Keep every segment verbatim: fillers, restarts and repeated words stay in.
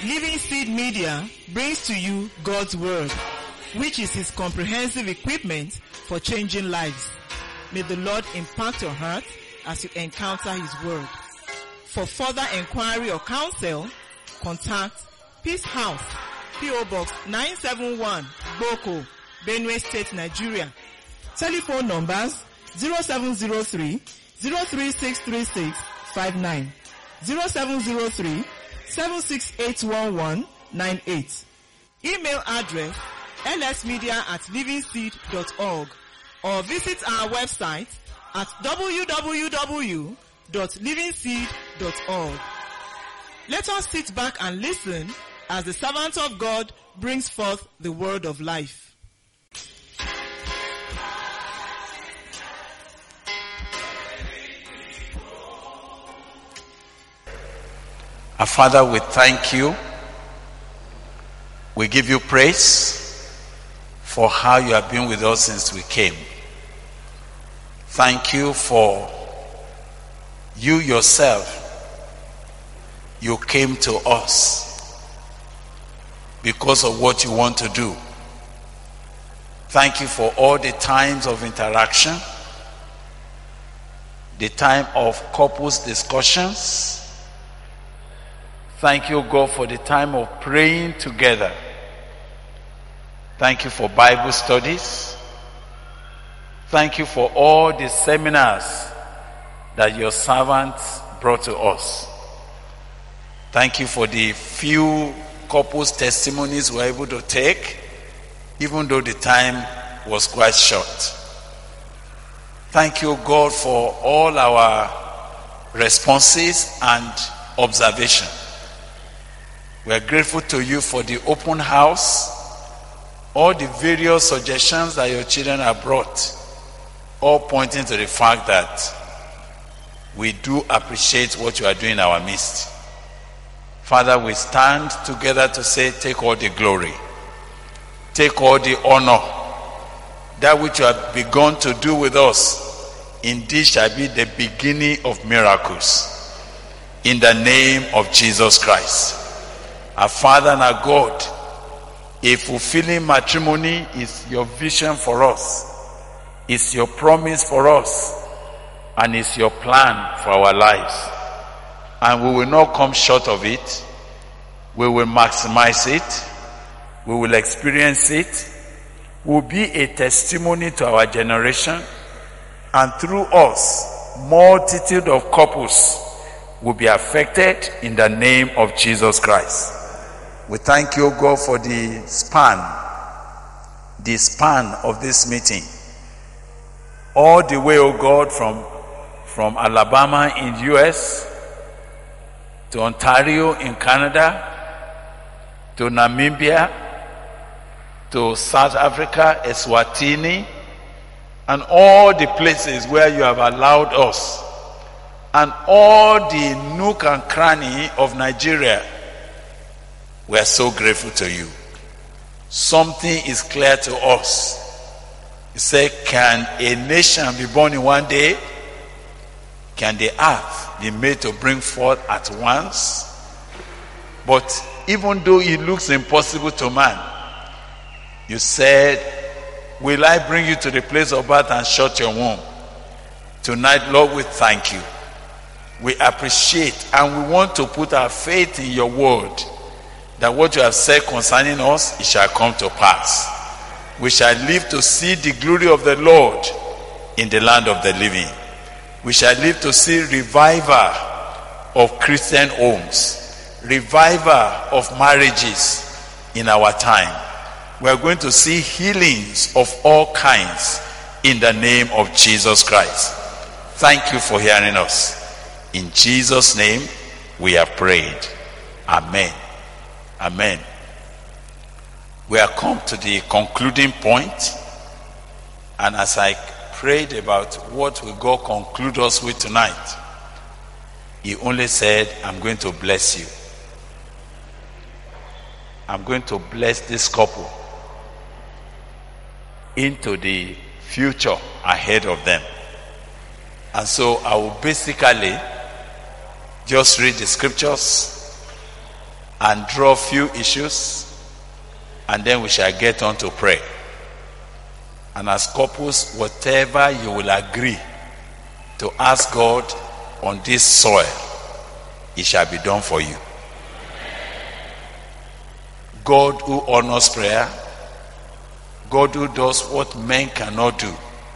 Living Seed Media brings to you God's Word, which is His comprehensive equipment for changing lives. May the Lord impact your heart as you encounter His Word. For further inquiry or counsel, contact Peace House, P O Box nine seven one, Boko, Benue State, Nigeria. Telephone numbers zero seven zero three, zero three six three six five nine, zero seven zero three, seven six eight one one nine eight. Email address l s media at living seed dot org or visit our website at w w w dot living seed dot org. Let us sit back and listen as the servant of God brings forth the word of life. Our Father, we thank you. We give you praise for how you have been with us since we came. Thank you for you yourself. You came to us because of what you want to do. Thank you for all the times of interaction, the time of couples discussions. Thank you, God, for the time of praying together. Thank you for Bible studies. Thank you for all the seminars that your servants brought to us. Thank you for the few couples testimonies we were able to take, even though the time was quite short. Thank you, God, for all our responses and observation. We are grateful to you for the open house, all the various suggestions that your children have brought, all pointing to the fact that we do appreciate what you are doing in our midst. Father, we stand together to say, take all the glory, take all the honor. That which you have begun to do with us, indeed shall be the beginning of miracles. In the name of Jesus Christ. Our Father and our God, a fulfilling matrimony is your vision for us, is your promise for us, and is your plan for our lives. And we will not come short of it. We will maximize it. We will experience it. We will be a testimony to our generation. And through us, multitude of couples will be affected in the name of Jesus Christ. We thank you, God, for the span, the span of this meeting. All the way, oh God, from, from Alabama in the U S to Ontario in Canada, to Namibia, to South Africa, Eswatini, and all the places where you have allowed us, and all the nook and cranny of Nigeria. We are so grateful to you. Something is clear to us. You say, can a nation be born in one day? Can the earth be made to bring forth at once? But even though it looks impossible to man, you said, will I bring you to the place of birth and shut your womb? Tonight, Lord, we thank you. We appreciate and we want to put our faith in your word, that what you have said concerning us, it shall come to pass. We shall live to see the glory of the Lord in the land of the living. We shall live to see revival of Christian homes, revival of marriages in our time. We are going to see healings of all kinds in the name of Jesus Christ. Thank you for hearing us. In Jesus' name we have prayed. Amen. Amen. We have come to the concluding point, and as I prayed about what will God conclude us with tonight, He only said, I'm going to bless you. I'm going to bless this couple into the future ahead of them. And so I will basically just read the scriptures and draw a few issues, and then we shall get on to pray. And as couples, whatever you will agree to ask God on this soil, it shall be done for you. God who honors prayer, God who does what men cannot do,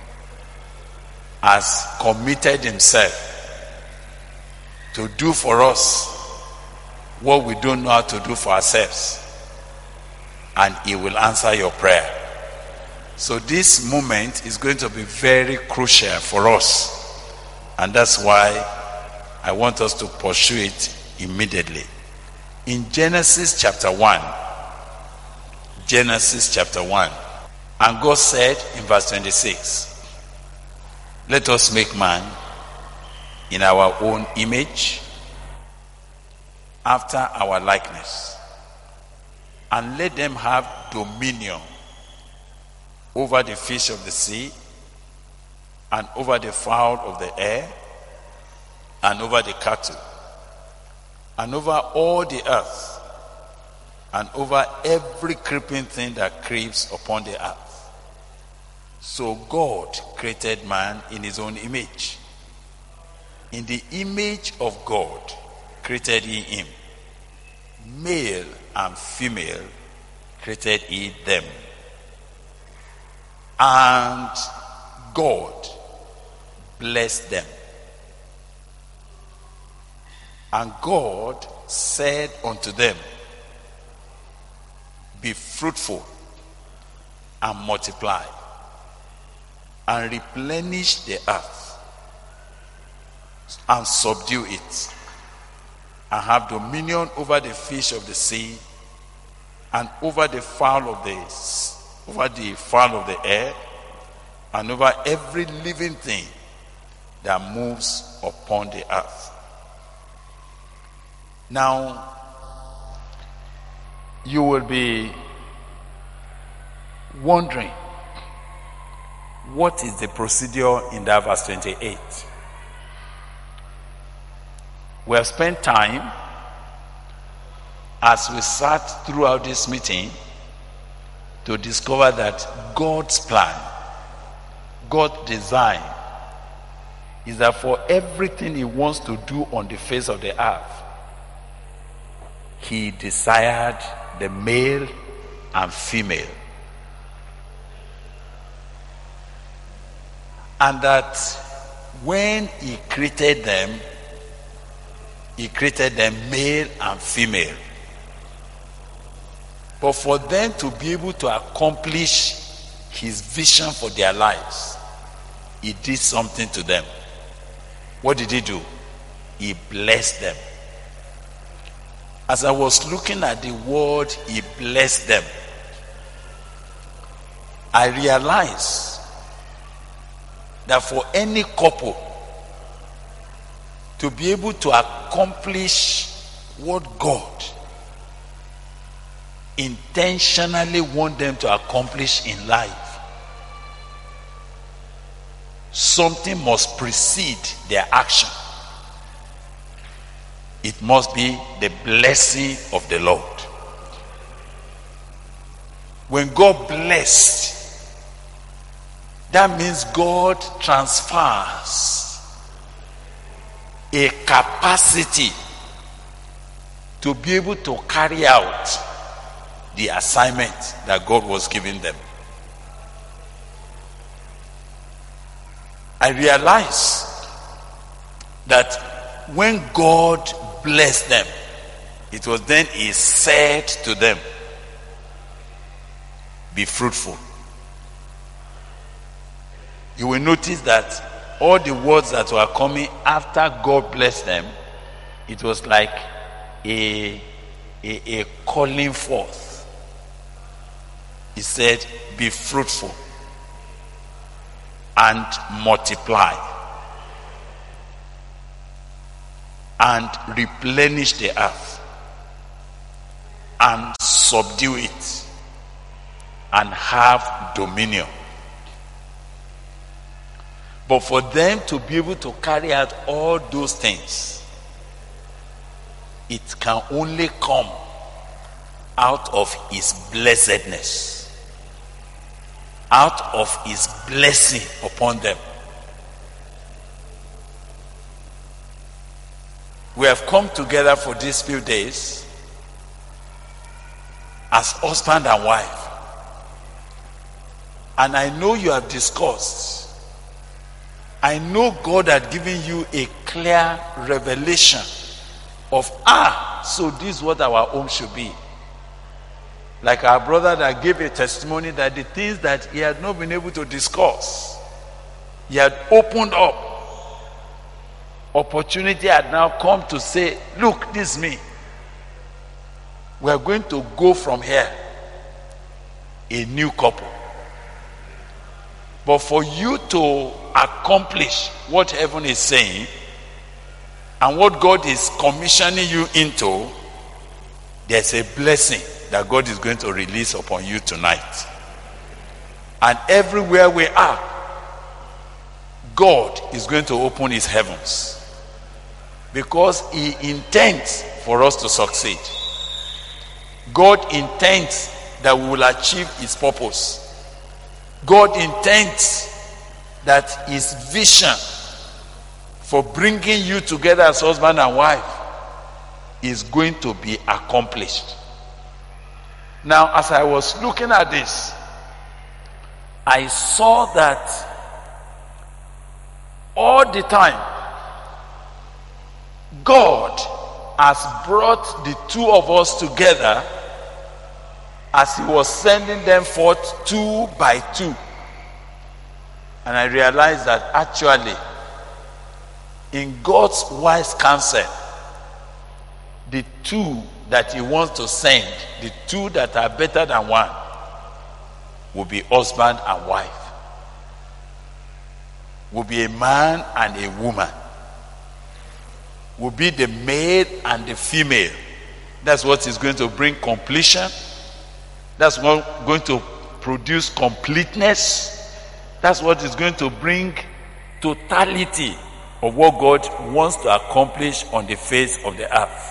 has committed himself to do for us what we don't know how to do for ourselves, and he will answer your prayer. So this moment is going to be very crucial for us, and that's why I want us to pursue it immediately. In Genesis chapter one, Genesis chapter one, and God said in verse twenty-six, let us make man in our own image, after our likeness, and let them have dominion over the fish of the sea, and over the fowl of the air, and over the cattle, and over all the earth, and over every creeping thing that creeps upon the earth. So God created man in his own image. In the image of God created he him. Male and female created he them. And God blessed them. And God said unto them, be fruitful and multiply, and replenish the earth, and subdue it, and have dominion over the fish of the sea, and over the fowl of the over the fowl of the air, and over every living thing that moves upon the earth. Now, you will be wondering, what is the procedure in that verse twenty-eight? We have spent time, as we sat throughout this meeting, to discover that God's plan, God's design, is that for everything he wants to do on the face of the earth, he desired the male and female. And that when he created them, he created them male and female. But for them to be able to accomplish his vision for their lives, he did something to them. What did he do? He blessed them. As I was looking at the word, he blessed them, I realized that for any couple to be able to accomplish what God intentionally wants them to accomplish in life, something must precede their action. It must be the blessing of the Lord. When God blessed, that means God transfers a capacity to be able to carry out the assignment that God was giving them. I realized that when God blessed them, it was then he said to them, be fruitful. You will notice that all the words that were coming after God blessed them, it was like a, a, a calling forth. He said, be fruitful and multiply and replenish the earth and subdue it and have dominion. But for them to be able to carry out all those things, it can only come out of his blessedness, out of his blessing upon them. We have come together for these few days as husband and wife. And I know you have discussed. I know God had given you a clear revelation of, ah, so this is what our home should be. Like our brother that gave a testimony that the things that he had not been able to discuss, he had opened up. Opportunity had now come to say, look, this is me. We are going to go from here a new couple. But for you to accomplish what heaven is saying and what God is commissioning you into, there's a blessing that God is going to release upon you tonight. And everywhere we are, God is going to open his heavens. Because he intends for us to succeed. God intends that we will achieve his purpose. God intends that his vision for bringing you together as husband and wife is going to be accomplished. Now, as I was looking at this, I saw that all the time God has brought the two of us together as he was sending them forth two by two. And I realized that actually, in God's wise counsel, the two that he wants to send, the two that are better than one, will be husband and wife. Will be a man and a woman. Will be the male and the female. That's what is going to bring completion. That's what going to produce completeness. That's what is going to bring totality of what God wants to accomplish on the face of the earth.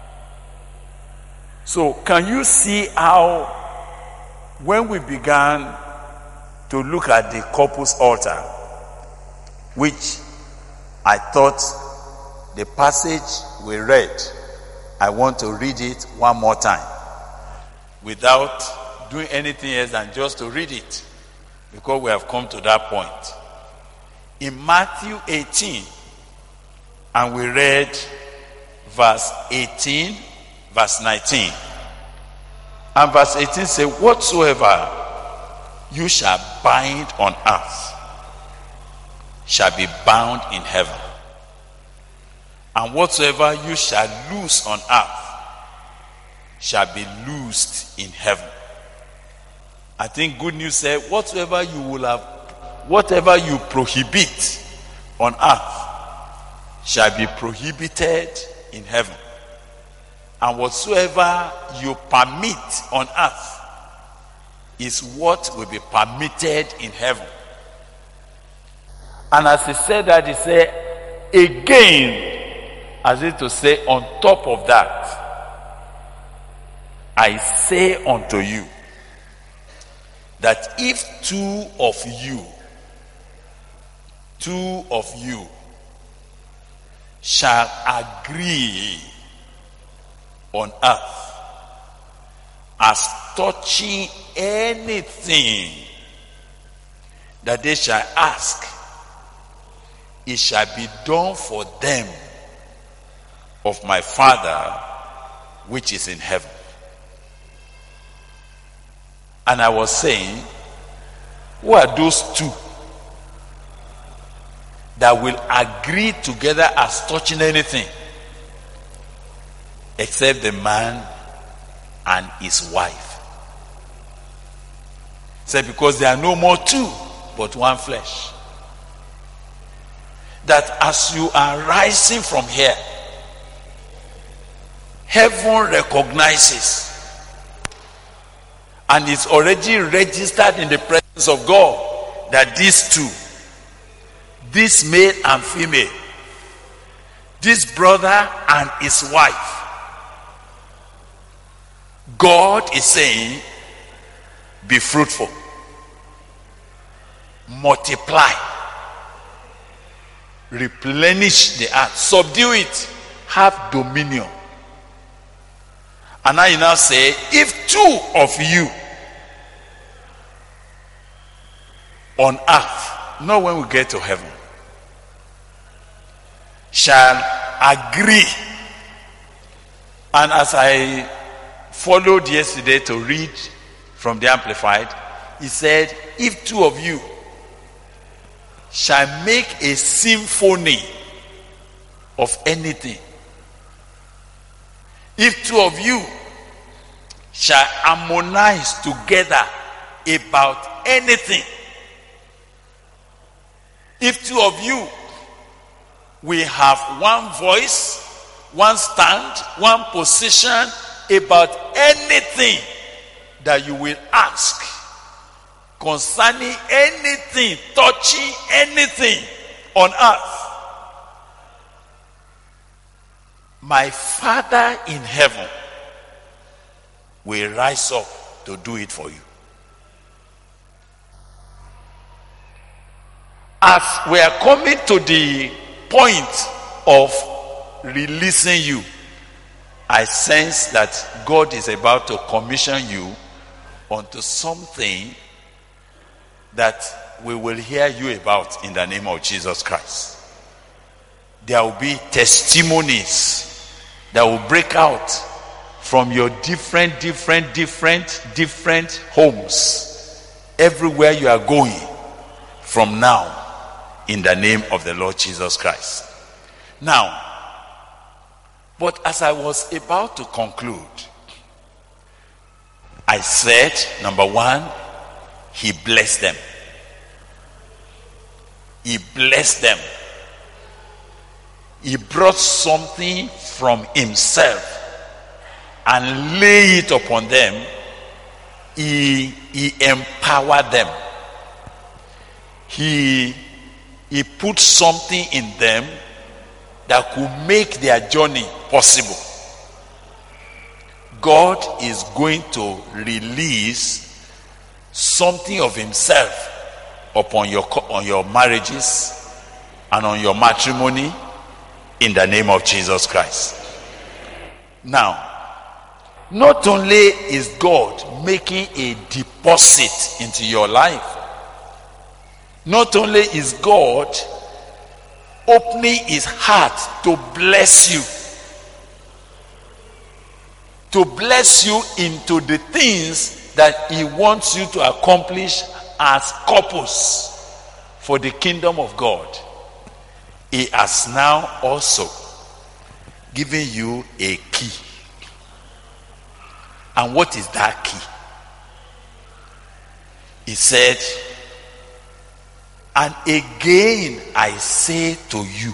So can you see how when we began to look at the couple's altar, which I thought the passage we read, I want to read it one more time without doing anything else than just to read it, because we have come to that point. In Matthew eighteen, and we read verse eighteen, verse nineteen. And verse eighteen says, whatsoever you shall bind on earth shall be bound in heaven. And whatsoever you shall loose on earth shall be loosed in heaven. I think Good News said, whatsoever you will have, whatever you prohibit on earth shall be prohibited in heaven. And whatsoever you permit on earth is what will be permitted in heaven. And as he said that, he said, again, as if to say, on top of that, I say unto you, that if two of you, two of you shall agree on earth as touching anything that they shall ask, it shall be done for them of my Father which is in heaven. And I was saying, who are those two that will agree together as touching anything? Except the man and his wife. Said, because there are no more two, but one flesh. That as you are rising from here, heaven recognizes and is already registered in the presence of God that these two, this male and female, this brother and his wife, God is saying, be fruitful, multiply, replenish the earth, subdue it, have dominion. And now you now say, if two of you on earth, not when we get to heaven, shall agree. And as I followed yesterday to read from the Amplified, he said, if two of you shall make a symphony of anything, if two of you shall harmonize together about anything, if two of you will have one voice, one stand, one position about anything that you will ask, concerning anything, touching anything on earth, my Father in heaven will rise up to do it for you. As we are coming to the point of releasing you, I sense that God is about to commission you onto something that we will hear you about in the name of Jesus Christ. There will be testimonies that will break out from your different, different, different, different homes, everywhere you are going from now, in the name of the Lord Jesus Christ. Now, but as I was about to conclude, I said, number one, he blessed them. He blessed them. He brought something from himself and lay it upon them. He, he empowered them. He, he put something in them that could make their journey possible. God is going to release something of himself upon your, on your marriages and on your matrimony in the name of Jesus Christ. Now, not only is God making a deposit into your life, not only is God opening his heart to bless you, to bless you into the things that he wants you to accomplish as couples for the kingdom of God. He has now also given you a key. And what is that key? He said, and again I say to you,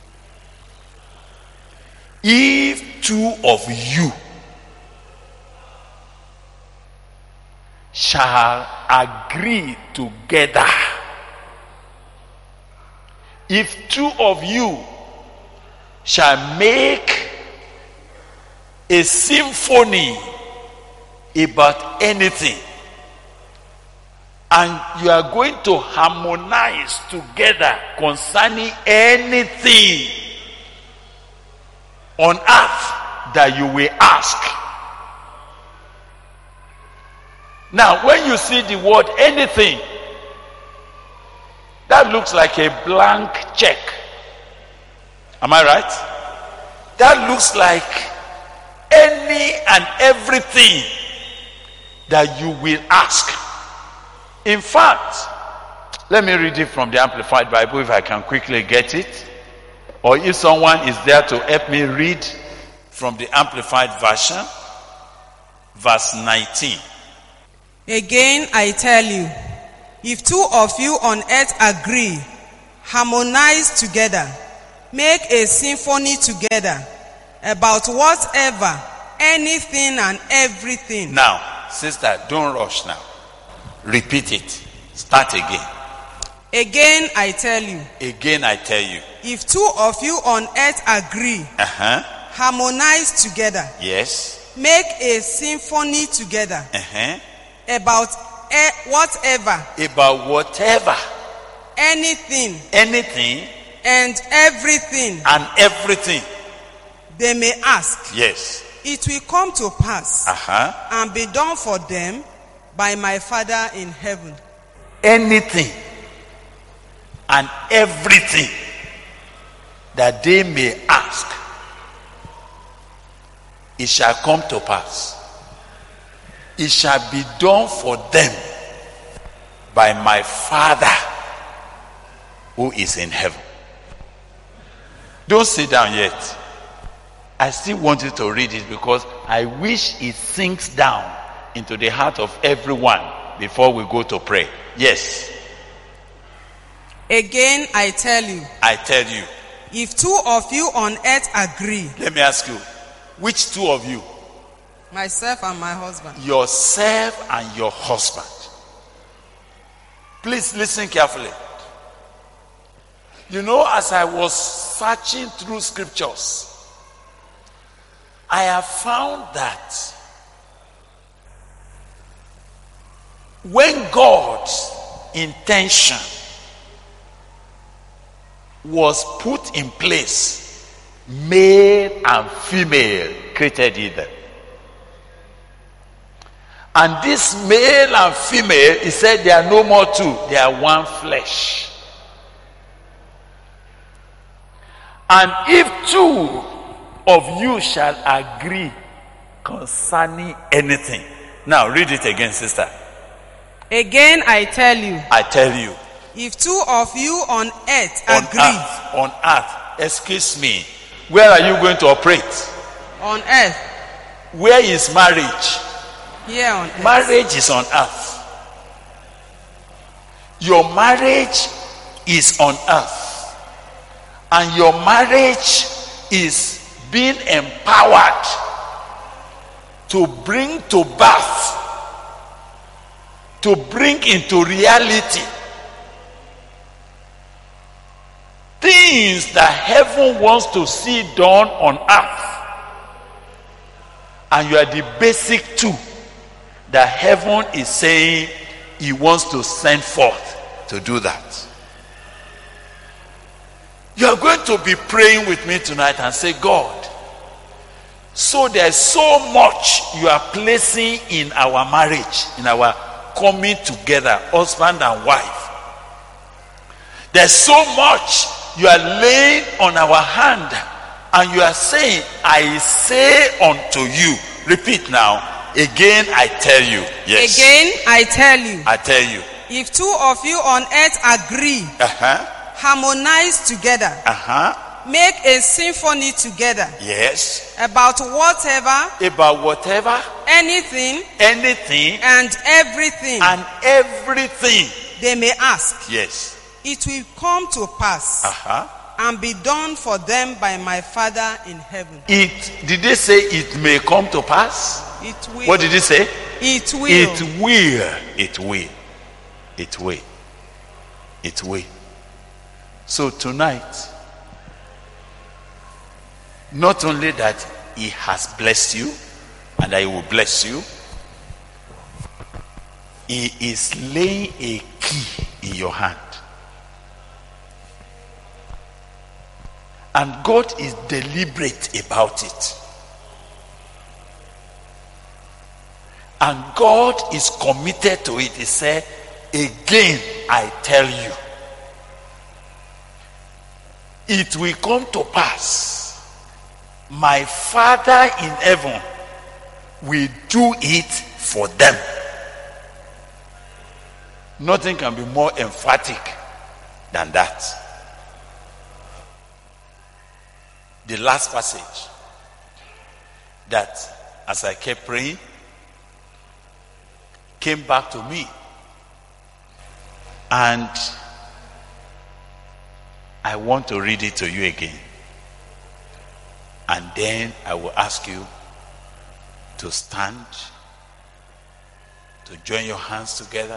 if two of you shall agree together, if two of you shall make a symphony about anything, and you are going to harmonize together concerning anything on earth that you will ask. Now, when you see the word anything, that looks like a blank check. Am I right? That looks like any and everything that you will ask. In fact, let me read it from the Amplified Bible if I can quickly get it. Or if someone is there to help me read from the Amplified Version, verse nineteen. Again, I tell you, if two of you on earth agree, harmonize together, make a symphony together about whatever, anything and everything. Now, sister, don't rush now. Repeat it. Start again. Again, I tell you. Again, I tell you. If two of you on earth agree, Uh-huh. harmonize together, Yes. make a symphony together Uh-huh. about e- whatever, About whatever, anything, anything, and everything and everything. they may ask. Yes. It will come to pass Uh-huh. and be done for them by my Father in heaven. Anything and everything that they may ask, it shall come to pass. It shall be done for them by my Father who is in heaven. Don't sit down yet. I still want you to read it because I wish it sinks down into the heart of everyone before we go to pray. Yes, Again, I tell you, I tell you. if two of you on earth agree, Let me ask you, which two of you? myself and my husband, Yourself and your husband. Please listen carefully. You know, as I was searching through scriptures, I have found that when God's intention was put in place, male and female created either. And this male and female, he said they are no more two, they are one flesh. And if two of you shall agree concerning anything. Now read it again, sister. again I tell you, I tell you, if two of you on earth on agree, earth, on earth, excuse me, where are you going to operate? on earth, Where is marriage? here on earth, Marriage is on earth. Your marriage is on earth. And your marriage is being empowered to bring to birth, to bring into reality things that heaven wants to see done on earth. And you are the basic two that heaven is saying he wants to send forth to do that. You are going to be praying with me tonight and say, God, so there's so much you are placing in our marriage, in our coming together, husband and wife. There's so much you are laying on our hand, and you are saying, I say unto you. Repeat now. Again, I tell you. Yes. again I tell you, I tell you. if two of you on earth agree, Uh-huh. harmonize together, Uh-huh. make a symphony together Yes. about whatever, About whatever, anything, anything, and everything and everything. they may ask, Yes. it will come to pass Uh-huh. and be done for them by my Father in heaven. It did they say it may come to pass? It will. What did he say? It will. It will. It will. It will. It will. So tonight, not only that he has blessed you and that he will bless you, he is laying a key in your hand. And God is deliberate about it. And God is committed to it. He said, again, I tell you, it will come to pass. My Father in heaven will do it for them. Nothing can be more emphatic than that. The last passage that, as I kept praying, came back to me, and I want to read it to you again, and then I will ask you to stand, to join your hands together,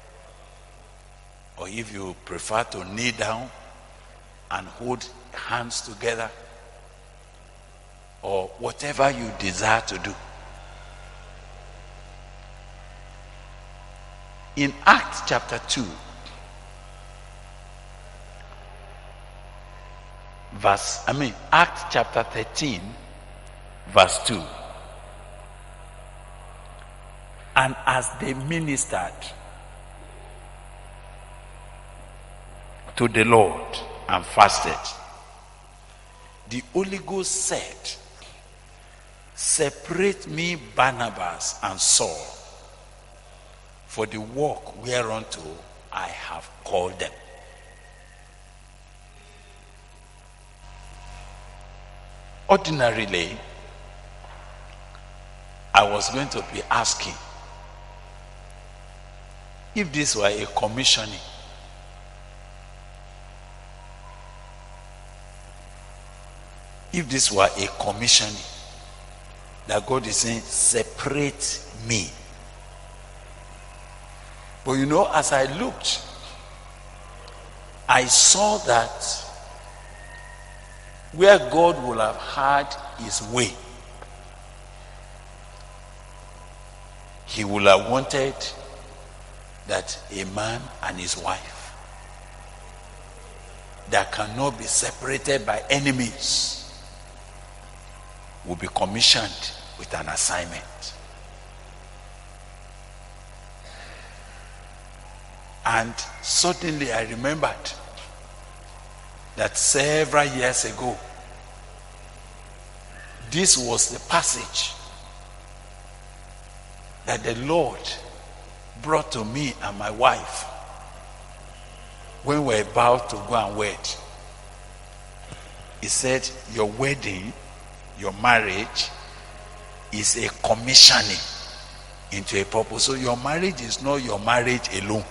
or if you prefer to kneel down and hold hands together, or whatever you desire to do. In Acts chapter two, verse, I mean, Acts chapter thirteen, verse two. And as they ministered to the Lord and fasted, the Holy Ghost said, separate me Barnabas and Saul for the work whereunto I have called them. Ordinarily, I was going to be asking if this were a commissioning. If this were a commissioning, that God is saying, separate me. But you know, as I looked, I saw that where God would have had his way, he would have wanted that a man and his wife that cannot be separated by any means will be commissioned with an assignment. And suddenly I remembered that several years ago, this was the passage that the Lord brought to me and my wife when we were about to go and wed. He said, your wedding, your marriage is a commissioning into a purpose. So your marriage is not your marriage alone.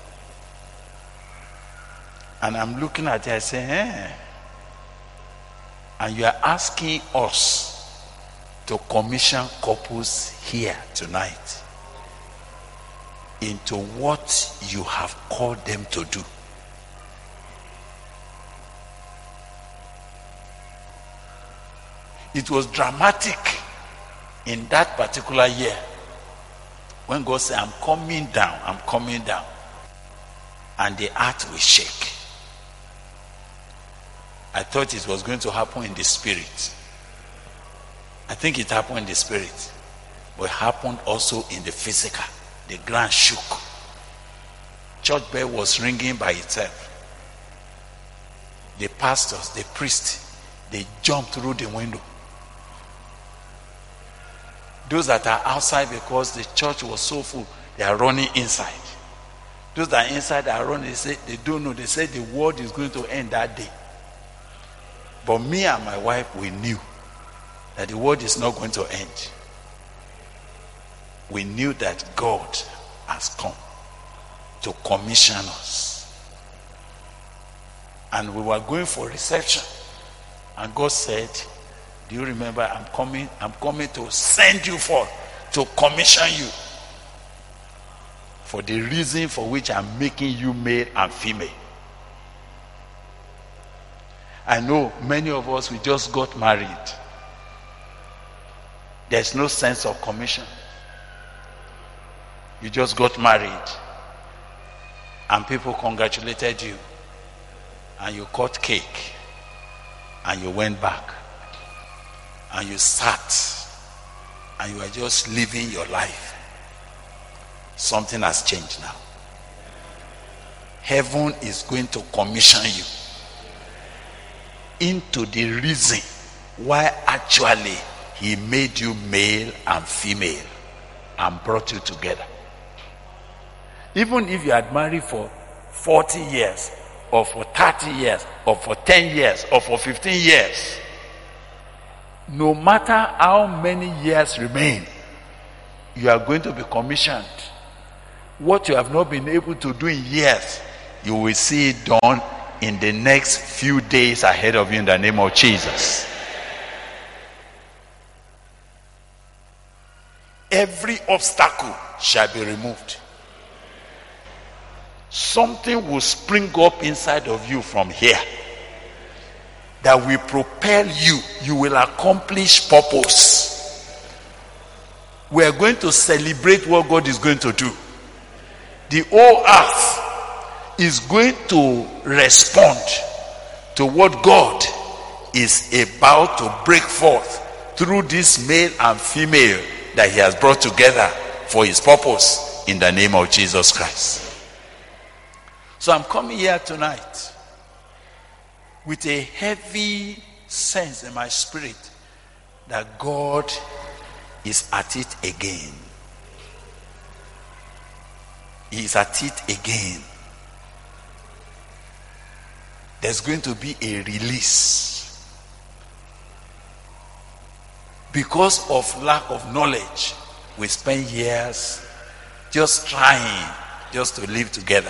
And I'm looking at it, I say, eh. And you are asking us to commission couples here tonight into what you have called them to do. It was dramatic in that particular year when God said, I'm coming down, I'm coming down, and the earth will shake. I thought it was going to happen in the spirit. I think it happened in the spirit, but it happened also in the physical. The ground shook. Church bell was ringing by itself. The pastors, the priests, they jumped through the window. Those that are outside because the church was so full, they are running inside. Those that are inside are running, they say they don't know. They say the world is going to end that day. But me and my wife, we knew that the world is not going to end. We knew that God has come to commission us. And we were going for reception. And God said, do you remember, I'm coming, I'm coming to send you forth, to commission you for the reason for which I'm making you male and female. I know many of us, we just got married. There's no sense of commission. You just got married and people congratulated you and you cut cake and you went back and you sat and you are just living your life. Something has changed now. Heaven is going to commission you into the reason why actually he made you male and female and brought you together. Even if you had married for forty years or for thirty years or for ten years or for fifteen years, no matter how many years remain, you are going to be commissioned. What you have not been able to do in years, you will see it done in the next few days ahead of you in the name of Jesus. Every obstacle shall be removed. Something will spring up inside of you from here that will propel you. You will accomplish purpose. We are going to celebrate what God is going to do. the whole earth is going to respond to what God is about to break forth through this male and female that he has brought together for his purpose in the name of Jesus Christ. So I'm coming here tonight with a heavy sense in my spirit that God is at it again. He is at it again. There's going to be a release. Because of lack of knowledge, we spend years just trying just to live together.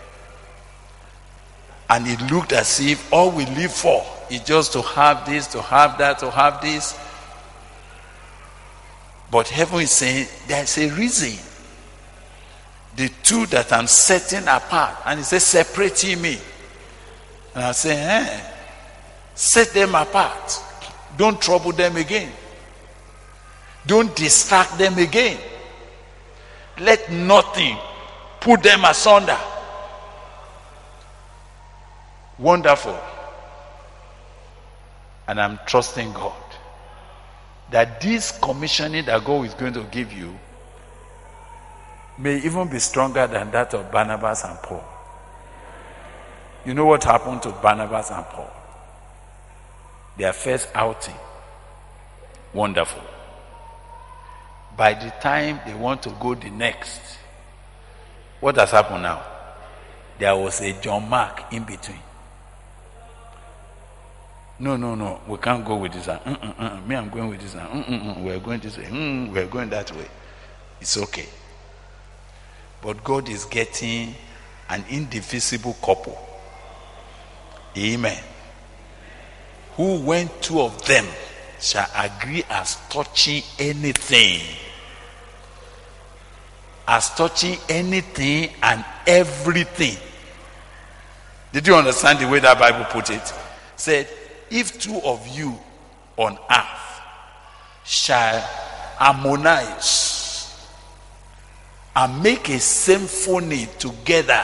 And it looked as if all we live for is just to have this, to have that, to have this. But heaven is saying there's a reason. The two that I'm setting apart, and he says separating me. And I say, eh, set them apart. Don't trouble them again. Don't distract them again. Let nothing put them asunder. Wonderful. And I'm trusting God that this commissioning that God is going to give you may even be stronger than that of Barnabas and Paul. You know what happened to Barnabas and Paul? Their first outing. Wonderful. By the time they want to go the next, what has happened now? There was a John Mark in between. No, no, no, we can't go with this. Uh, uh, uh, uh, me, I'm going with this. Uh, uh, uh, uh, we're going this way. Mm, we're going that way. It's okay. But God is getting an indivisible couple. Amen. Who, when two of them shall agree as touching anything, as touching anything and everything. Did you understand the way that Bible put it? Said, if two of you on earth shall harmonize and make a symphony together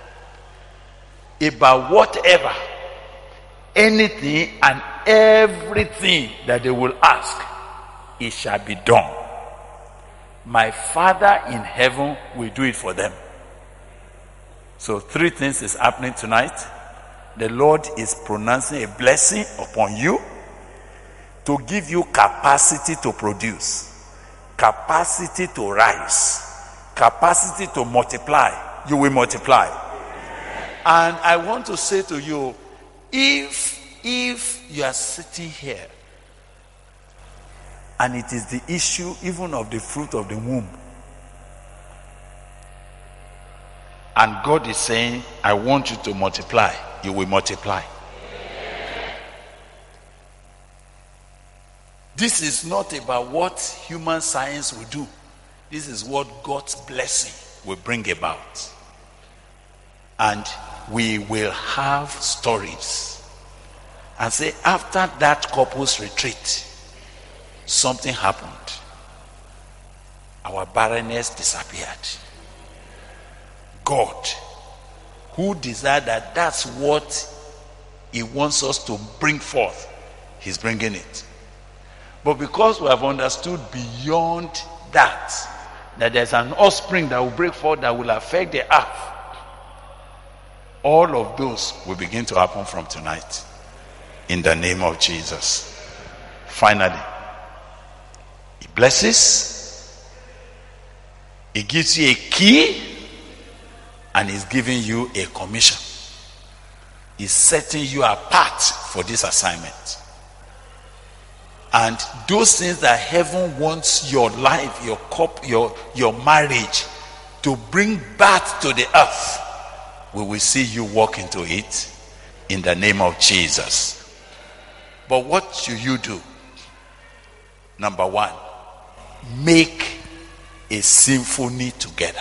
about whatever, anything and everything that they will ask, it shall be done. My Father in heaven will do it for them. So three things is happening tonight. The Lord is pronouncing a blessing upon you to give you capacity to produce, capacity to rise, capacity to multiply. You will multiply. And I want to say to you, if if you are sitting here and it is the issue even of the fruit of the womb, and God is saying, I want you to multiply, you will multiply. This is not about what human science will do. This is what God's blessing will bring about. And we will have stories. And say, after that couple's retreat, something happened. Our barrenness disappeared. God, who desired that that's what he wants us to bring forth, he's bringing it. But because we have understood beyond that, that there's an offspring that will break forth that will affect the earth, all of those will begin to happen from tonight in the name of Jesus. Finally, he blesses, he gives you a key, and he's giving you a commission. He's setting you apart for this assignment. And those things that heaven wants your life, your cup, your, your marriage to bring back to the earth, we will see you walk into it in the name of Jesus. But what should you do? Number one, make a symphony together.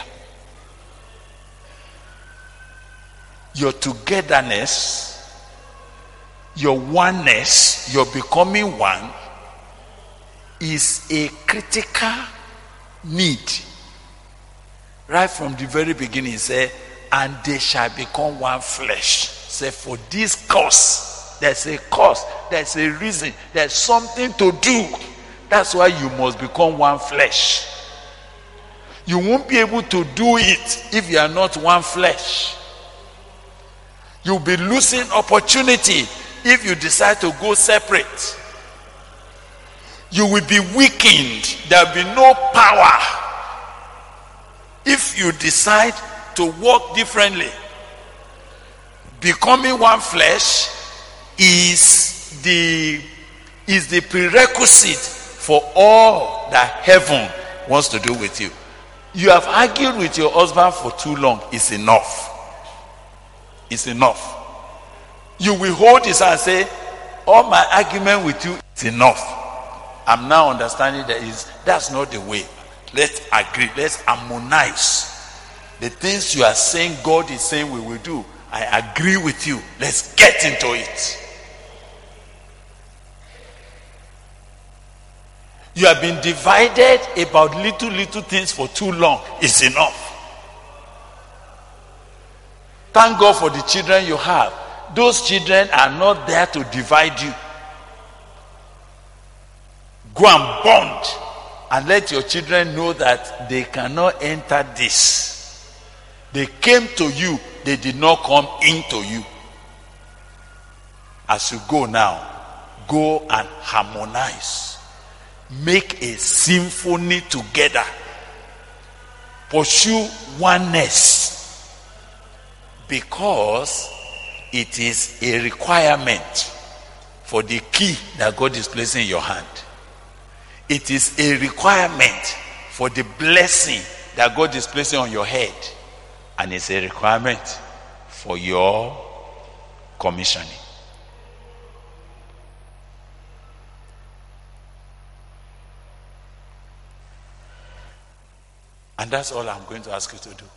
Your togetherness, your oneness, your becoming one is a critical need Right from the very beginning, he said, and they shall become one flesh. Say, for this cause, there's a cause, there's a reason, there's something to do. That's why you must become one flesh. You won't be able to do it if you are not one flesh. You'll be losing opportunity if you decide to go separate. You will be weakened. There will be no power if you decide to walk differently. Becoming one flesh is the is the prerequisite for all that heaven wants to do with you. You have argued with your husband for too long. It's enough. It's enough. You will hold his hand and say, all my argument with you is enough. I'm now understanding that is that's not the way. Let's agree. Let's harmonize. The things you are saying God is saying we will do, I agree with you. Let's get into it. You have been divided about little, little things for too long. It's enough. Thank God for the children you have. Those children are not there to divide you. Go and bond and let your children know that they cannot enter this. They came to you, they did not come into you. As you go now, go and harmonize. Make a symphony together. Pursue oneness, because it is a requirement for the key that God is placing in your hand. It is a requirement for the blessing that God is placing on your head. And it's a requirement for your commissioning. And that's all I'm going to ask you to do.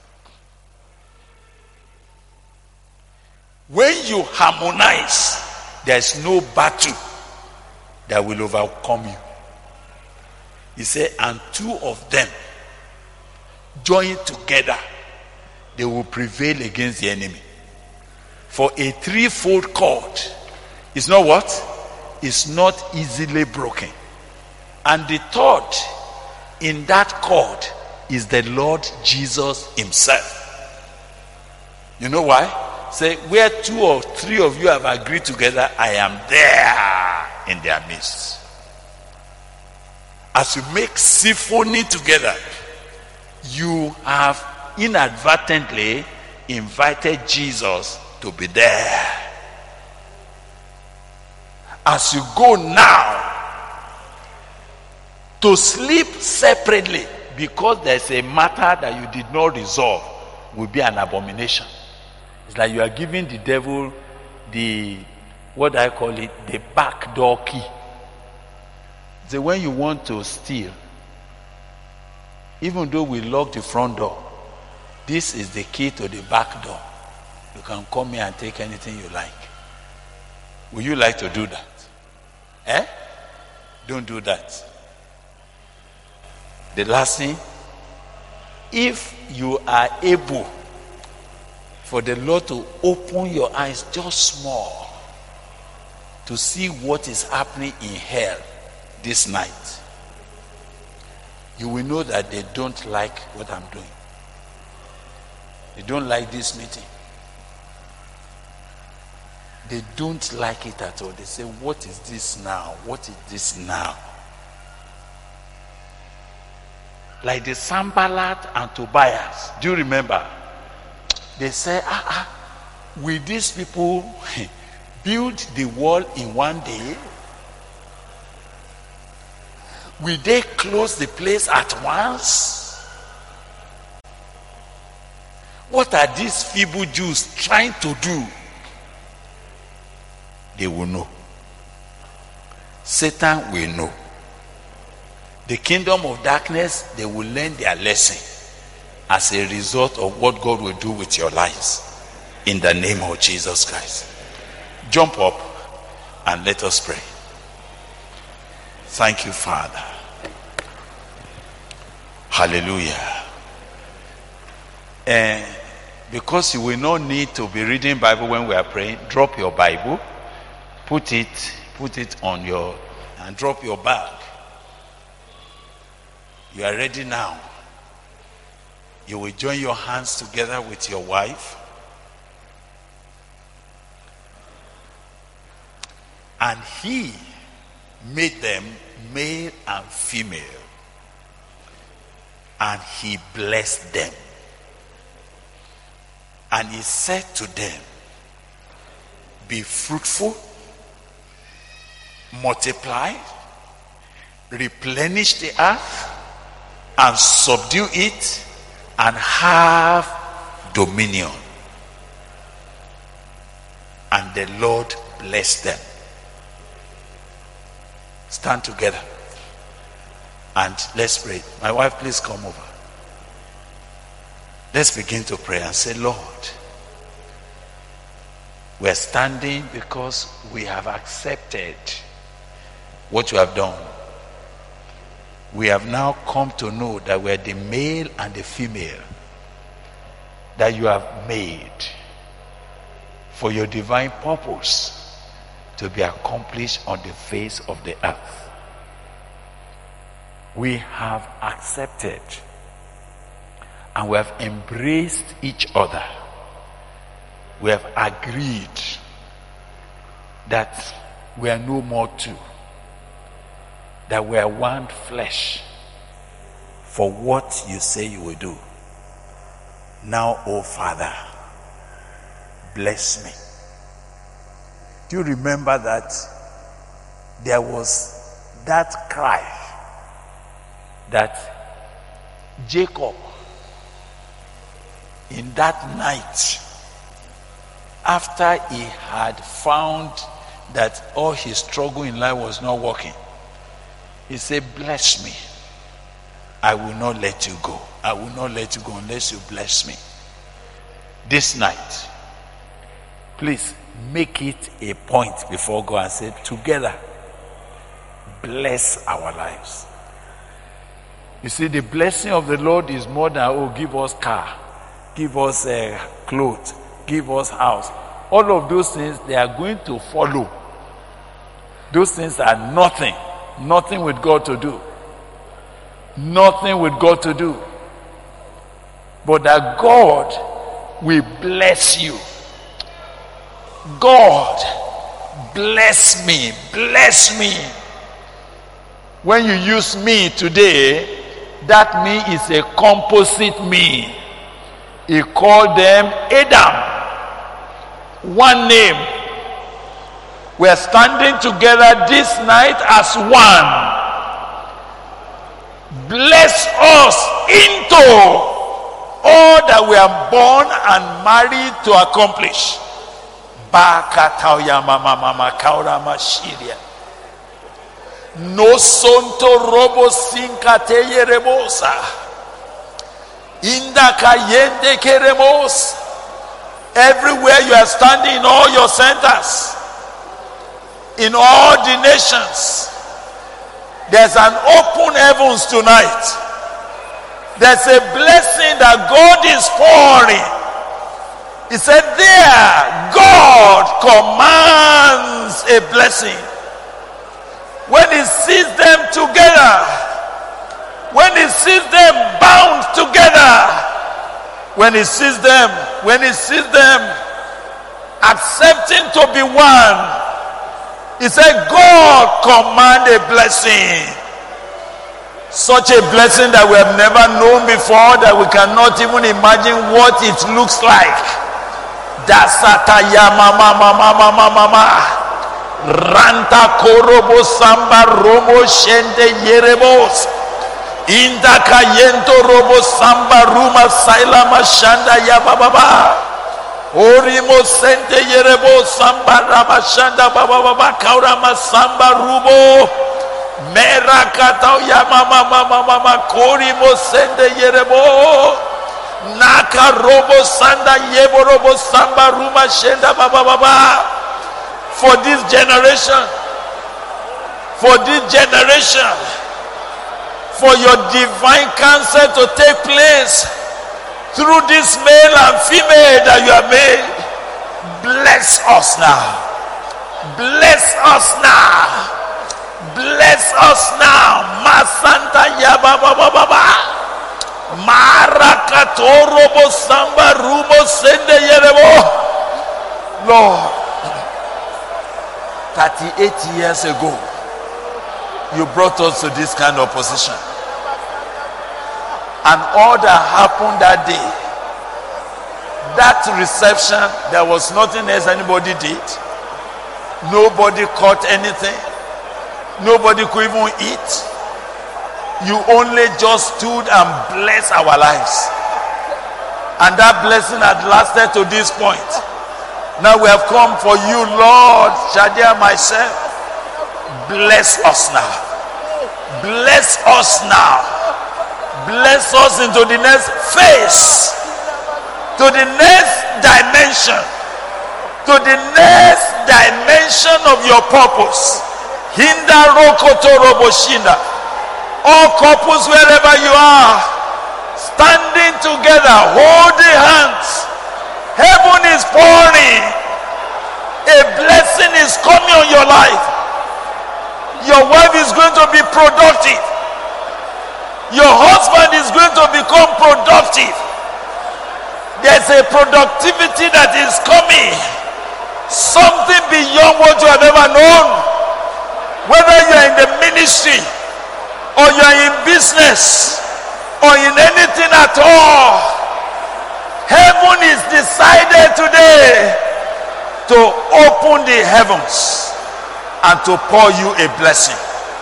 When you harmonize, there's no battle that will overcome you. He said, and two of them join together, they will prevail against the enemy. For a threefold cord is not what? It's not easily broken. And the third in that cord is the Lord Jesus himself. You know why? Say, where two or three of you have agreed together, I am there in their midst. As you make symphony together, you have inadvertently invited Jesus to be there. As you go now to sleep separately, because there's a matter that you did not resolve, will be an abomination. It's like you are giving the devil the, what do I call it, the back door key. So when you want to steal, even though we lock the front door, this is the key to the back door. You can come here and take anything you like. Would you like to do that? Eh? Don't do that. The last thing, if you are able for the Lord to open your eyes just small to see what is happening in hell this night, you will know that they don't like what I'm doing. They don't like this meeting. They don't like it at all. They say, what is this now? What is this now? Like the Sanballat and Tobias. Do you remember? They say, ah, ah, will these people build the wall in one day? Will they close the place at once? What are these feeble Jews trying to do? They will know. Satan will know. The kingdom of darkness, they will learn their lesson as a result of what God will do with your lives. In the name of Jesus Christ. Jump up and let us pray. Thank you, Father. Hallelujah. uh, because you will not need to be reading Bible when we are praying, drop your Bible, put it, put it on your, and drop your bag. You are ready now. You will join your hands together with your wife. And he made them male and female. And he blessed them. And he said to them, be fruitful, multiply, replenish the earth, and subdue it, and have dominion. And the Lord blessed them. Stand together and let's pray. My wife, please come over. Let's begin to pray and say, Lord, we're standing because we have accepted what you have done. We have now come to know that we're the male and the female that you have made for your divine purpose to be accomplished on the face of the earth. We have accepted and we have embraced each other. We have agreed that we are no more two, that we are one flesh for what you say you will do. Now, oh Father, bless me. Do you remember that there was that cry that Jacob, in that night, after he had found that all his struggle in life was not working, he said, bless me. I will not let you go. I will not let you go unless you bless me. This night, please make it a point before God and say, together, bless our lives. You see, the blessing of the Lord is more than, oh, give us car, give us uh, clothes, give us house. All of those things, they are going to follow. Those things are nothing. Nothing with God to do. Nothing with God to do. But that God will bless you. God, bless me. Bless me. When you use me today, that me is a composite me. He called them Adam. One name. We are standing together this night as one. Bless us into all that we are born and married to accomplish. No sonto robo sinkate yerebosa. Indaka yende keremos. Everywhere you are standing, in all your centers, in all the nations, there's an open heavens tonight. There's a blessing that God is pouring. He said there, God commands a blessing. When he sees them together, when he sees them bound together, when he sees them, when he sees them accepting to be one, he said, God command a blessing. Such a blessing that we have never known before, that we cannot even imagine what it looks like. Dasataya mama mama mama mama. Ranta korobo samba robo shende yerebos. Indaka yento robo samba ruma sailama shanda ya baba. Orimo sente yerebo samba rama shanda baba baba kaurama samba rubo. Mera katao ya mama mama mama korimo sente yerebo. Naka robo sanda yebo robo samba ruma shenda baba baba. For this generation, for this generation, for your divine counsel to take place, through this male and female that you have made. Bless us now. Bless us now. Bless us now. Masanta Yababa Baba. Marakatorobo Samba Rubo Sende Yerebo. Lord, thirty-eight years ago, you brought us to this kind of position. And all that happened that day, that reception, there was nothing else anybody did. Nobody caught anything. Nobody could even eat. You only just stood and blessed our lives. And that blessing had lasted to this point. Now we have come for you, Lord. Shadia, myself, bless us now. Bless us now. Bless us into the next phase, to the next dimension, to the next dimension of your purpose. Hinda rokoto roboshinda. All couples, wherever you are, standing together, holding hands. Heaven is pouring. A blessing is coming on your life. Your wife is going to be productive. Your husband is going to become productive. There's a productivity that is coming. Something beyond what you have ever known. Whether you are in the ministry, or you are in business, or in anything at all, heaven is decided today to open the heavens and to pour you a blessing.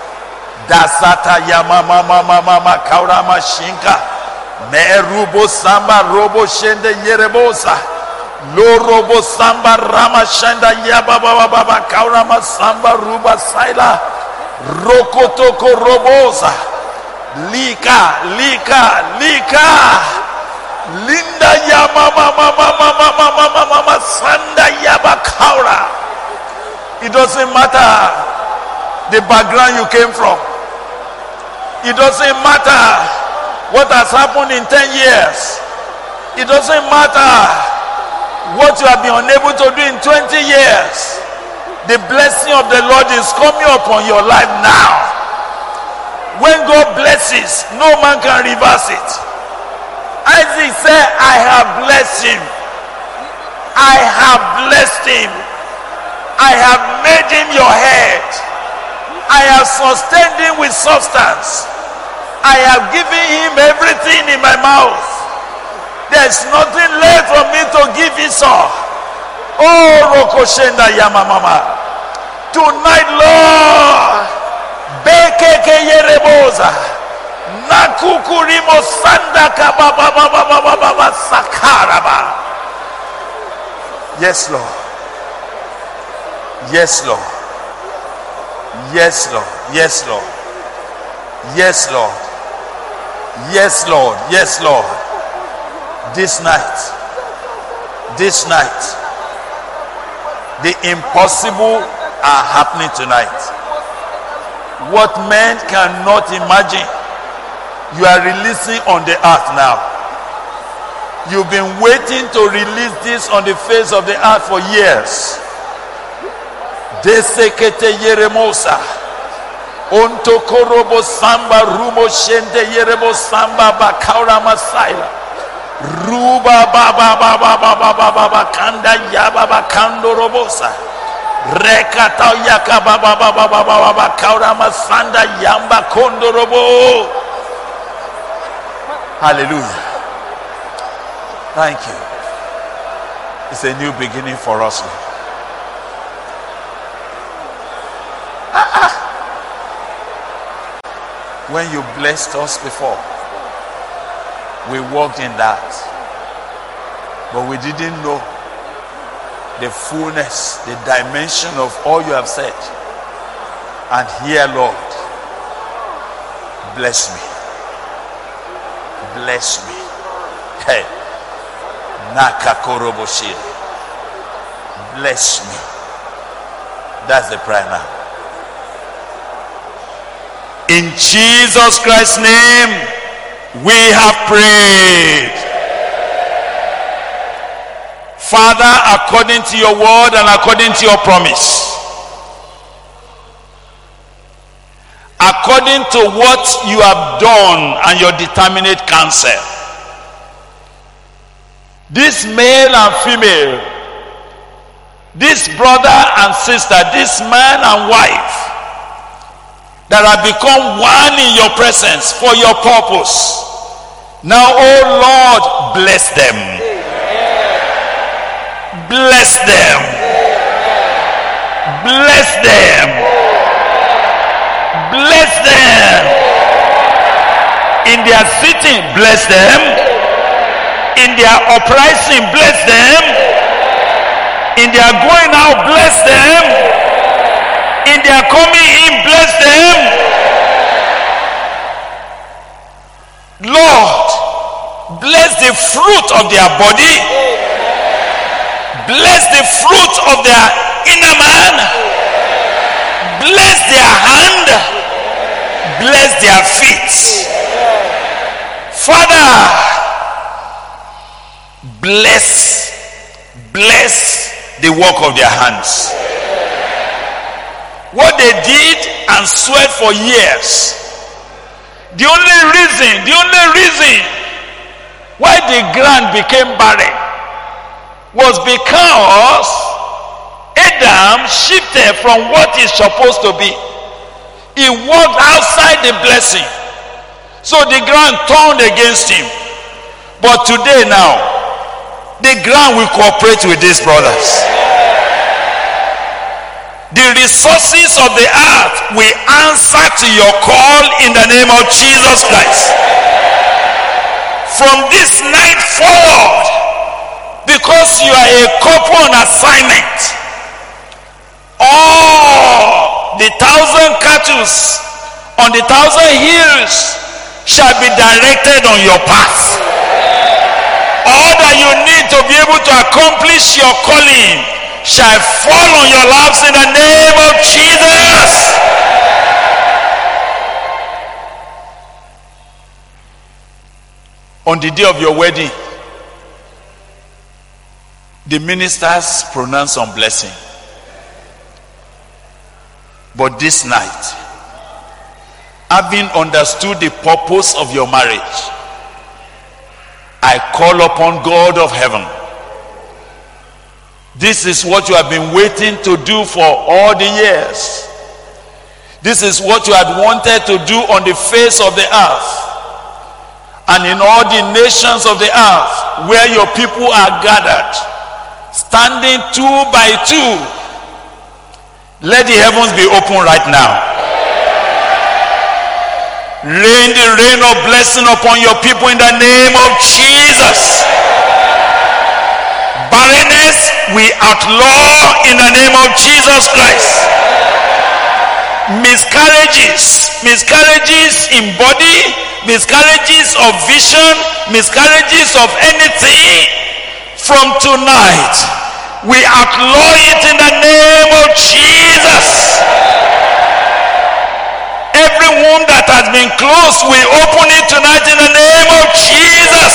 Dasata yama mama mama mama kaurama shinka merubo samba robo shende yerebosa lo robo samba rama shenda yaba baba baba kaurama samba ruba saila rokotoko robosa lika lika lika linda yama mama mama mama mama mama sanda yaba kaura. It doesn't matter the background you came from. It doesn't matter what has happened in ten years. It doesn't matter what you have been unable to do in twenty years. The blessing of the Lord is coming upon your life now. When God blesses, no man can reverse it. Isaac said, I have blessed him. I have blessed him. I have made him your head. I have sustained him with substance. I have given him everything in my mouth. There's nothing left for me to give Esau. Oh, Rokoshenda Yamamama. Tonight, Lord, Bekeke Yereboza, Nakukurimo Sandaka Baba Baba Baba Baba Sakaraba. Yes, Lord. Yes, Lord. Yes, Lord. Yes, Lord. Yes, Lord. Yes, Lord. Yes, Lord. This night, this night, the impossible are happening tonight. What men cannot imagine, you are releasing on the earth now. You've been waiting to release this on the face of the earth for years. Desekete Yeremosa. Onto korobo samba rumo shente yerebo samba bakaura masaila. Ruba baba baba baba baba kanda yaba bakando robosa. Rekata yaka baba baba baba bakaura masanda yamba kondo robo. Hallelujah. Thank you. It's a new beginning for us. Ah, ah. When you blessed us before, we walked in that, but we didn't know the fullness, the dimension of all you have said. And here, Lord, bless me, bless me. Hey, Nakakoroboshi, bless me. That's the prayer now. In Jesus Christ's name, we have prayed. Father, according to your word and according to your promise, according to what you have done and your determinate counsel, this male and female, this brother and sister, this man and wife that have become one in your presence for your purpose, now, oh Lord, bless them. Bless them. Bless them. Bless them. In their sitting, bless them. In their uprising, bless them. In their going out, bless them. In their coming in, bless them. Lord, bless the fruit of their body. Bless the fruit of their inner man. Bless their hand. Bless their feet. Father, bless, bless the work of their hands. What they did and sweat for years. The only reason, the only reason why the ground became barren was because Adam shifted from what he's supposed to be. He walked outside the blessing. So the ground turned against him. But today now, the ground will cooperate with these brothers. The resources of the earth will answer to your call in the name of Jesus Christ. From this night forward, because you are a couple on assignment, all the thousand cattle on the thousand hills shall be directed on your path. All that you need to be able to accomplish your calling shall fall on your laps in the name of Jesus. On the day of your wedding, the ministers pronounce on blessing. But this night, having understood the purpose of your marriage, I call upon God of heaven. This is what you have been waiting to do for all the years. This is what you had wanted to do on the face of the earth and in all the nations of the earth where your people are gathered, standing two by two. Let the heavens be open right now. Rain the rain of blessing upon your people in the name of Jesus. Barrenness we outlaw in the name of Jesus Christ. Miscarriages, miscarriages in body, miscarriages of vision, miscarriages of anything, from tonight we outlaw it in the name of Jesus. Every womb that has been closed, we open it tonight in the name of Jesus.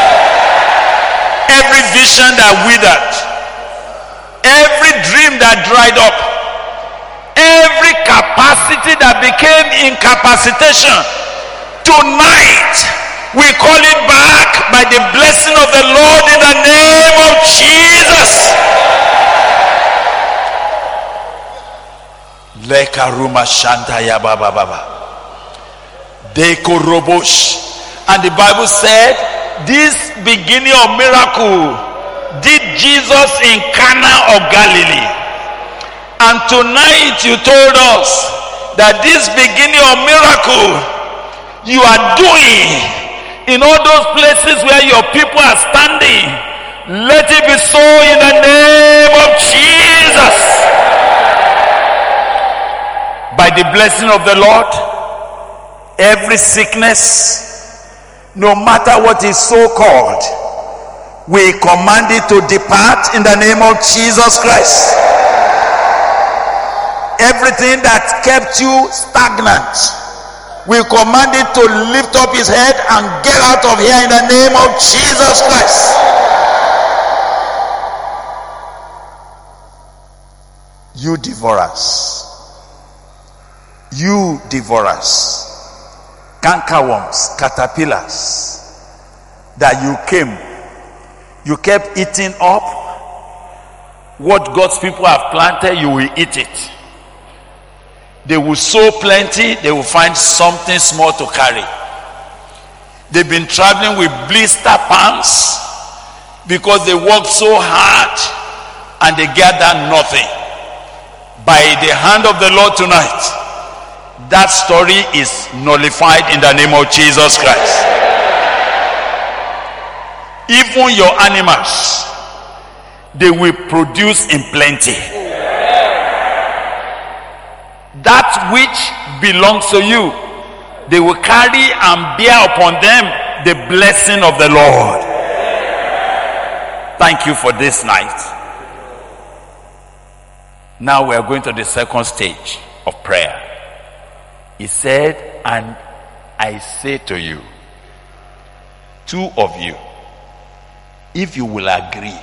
Every vision that withered, every dream that dried up, every capacity that became incapacitation, tonight we call it back by the blessing of the Lord in the name of Jesus. Lekaruma shantaya baba baba. Deko robosh. And the Bible said, this beginning of miracle did Jesus in Cana of Galilee. And tonight you told us that this beginning of miracle you are doing in all those places where your people are standing. Let it be so in the name of Jesus. By the blessing of the Lord, every sickness, no matter what is so called, we command it to depart in the name of Jesus Christ. Everything that kept you stagnant, we command it to lift up his head and get out of here in the name of Jesus Christ. You devourers, you devourers, cankerworms, caterpillars, that you came, you kept eating up what God's people have planted, you will eat it. They will sow plenty, they will find something small to carry. They've been traveling with blister palms because they work so hard and they gather nothing. By the hand of the Lord tonight, that story is nullified in the name of Jesus Christ. Even your animals, they will produce in plenty. That which belongs to you, they will carry and bear upon them the blessing of the Lord. Thank you for this night. Now we are going to the second stage of prayer. He said, and I say to you, two of you, if you will agree,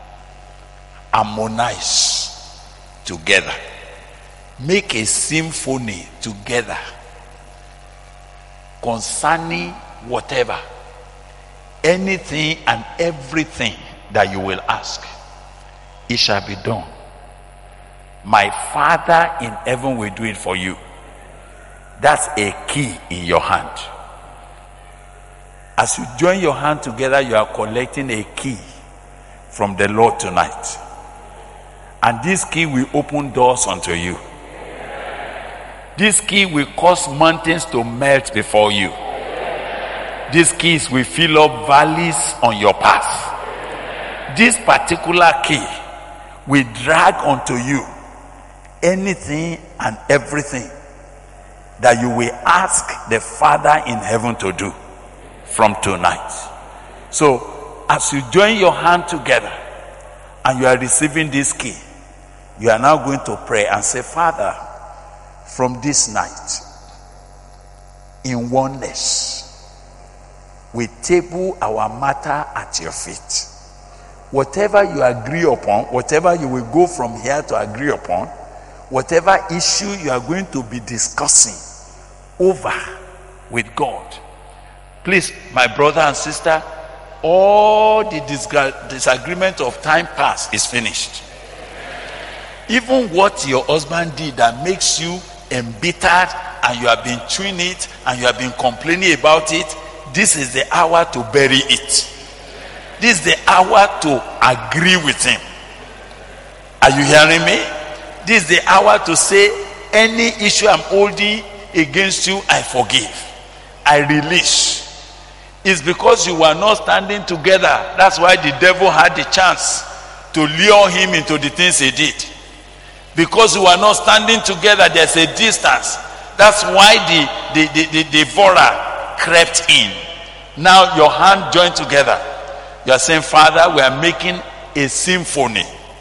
harmonize together, make a symphony together concerning whatever, anything and everything that you will ask, it shall be done. My Father in heaven will do it for you. That's a key in your hand. As you join your hand together, you are collecting a key from the Lord tonight. And this key will open doors unto you. This key will cause mountains to melt before you. These keys will fill up valleys on your path. This particular key will drag unto you anything and everything that you will ask the Father in heaven to do from tonight. So as you join your hand together and you are receiving this key, you are now going to pray and say, Father, from this night, in oneness, we table our matter at your feet. Whatever you agree upon, whatever you will go from here to agree upon, whatever issue you are going to be discussing over with God, please, my brother and sister, all the disag- disagreement of time past is finished. Even what your husband did that makes you embittered and you have been chewing it and you have been complaining about it, this is the hour to bury it. This is the hour to agree with him. Are you hearing me? This is the hour to say, any issue I'm holding against you, I forgive, I release. It's because you were not standing together. That's why the devil had the chance to lure him into the things he did. Because you were not standing together, there's a distance. That's why the, the, the, the devourer crept in. Now your hand joined together. You are saying, Father, we are making a symphony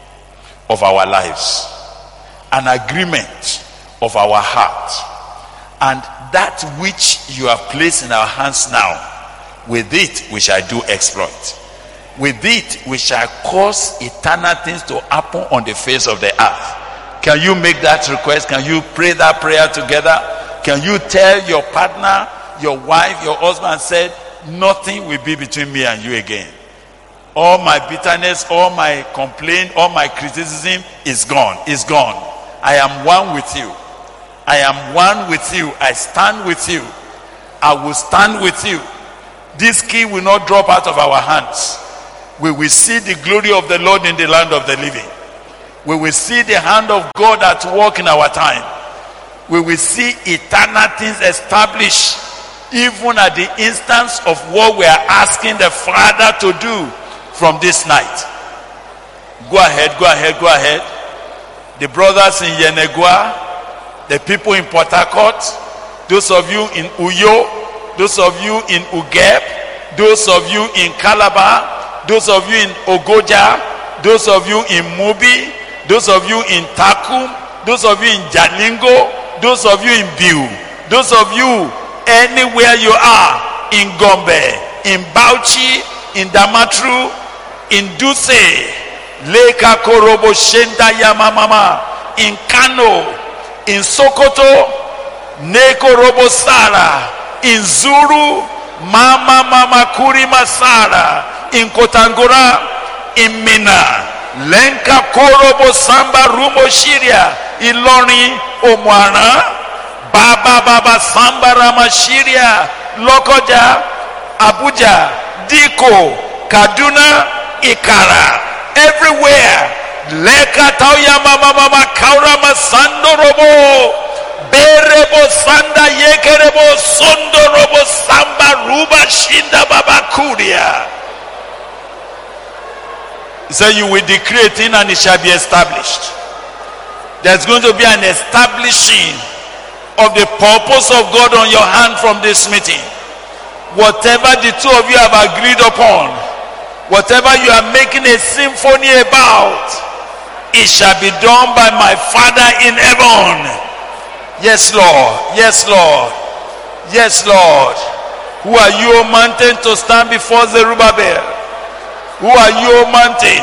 of our lives, an agreement of our heart, and that which you have placed in our hands now, with it we shall do exploit. With it we shall cause eternal things to happen on the face of the earth. Can you make that request? Can you pray that prayer together? Can you tell your partner, your wife, your husband, said, nothing will be between me and you again. All my bitterness, all my complaint, all my criticism is gone. Is gone. I am one with you. I am one with you. I stand with you. I will stand with you. This key will not drop out of our hands. We will see the glory of the Lord in the land of the living. We will see the hand of God at work in our time. We will see eternal things established, even at the instance of what we are asking the Father to do from this night. Go ahead, go ahead, go ahead. The brothers in Yenegua, the people in Port Harcourt, those of you in Uyo, those of you in Ugep, those of you in Calabar, those of you in Ogoja, those of you in Mubi, those of you in Takum, those of you in Jalingo, those of you in Biu, those of you anywhere you are, in Gombe, in Bauchi, in Damatru, in Dutse, Leka Korobo Shenda Yamamama, in Kano, in Sokoto, Neko Robosara, in Zuru, Mama Mama Kuri Masara, in Kotangora, in Mina, Lenka Korobo Samba Rumo Shiria, Iloni Omwana, Baba Baba Samba Ramashiria, Lokoja, Abuja, Diko, Kaduna, Ikara, everywhere. Leka Tauya Mama Mama Kaura Masando Robo, Berebo Sanda Yekerebo Sondo Robo Samba Ruba Shinda Baba Kuria. So you will decree a thing and it shall be established. There's going to be an establishing of the purpose of God on your hand from this meeting. Whatever the two of you have agreed upon, whatever you are making a symphony about, it shall be done by my Father in heaven. Yes, Lord. Yes, Lord. Yes, Lord. Who are you, O mountain, to stand before Zerubbabel? Who are you, O mountain?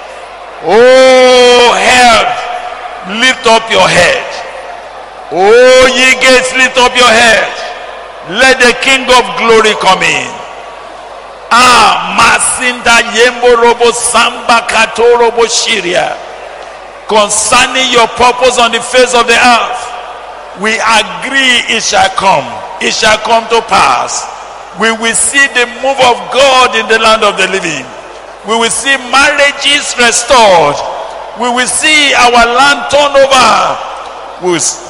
Oh, help. Lift up your head. Oh, ye gates, lift up your head. Let the King of glory come in. Ah, Masinda Yembo Robo Samba Katorobo Shiria. Concerning your purpose on the face of the earth, we agree it shall come. It shall come to pass. We will see the move of God in the land of the living. We will see marriages restored. We will see our land turned over. We will see